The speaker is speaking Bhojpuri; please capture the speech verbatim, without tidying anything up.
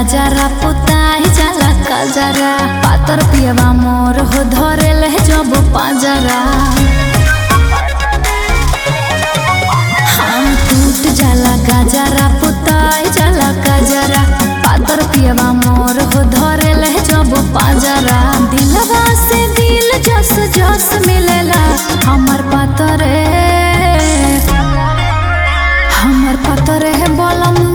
गाजरा पुताई जाला काजरा पातर पियवा मोर हो धरे ले जब पाजरा हम टूट जाला गाजरा पुताई जाला काजरा पातर पियवा मोर हो धरे ले जब पाजरा दिलवा से दिल जस जस मिलेला हमर पातरे हमर पातरे है बोलम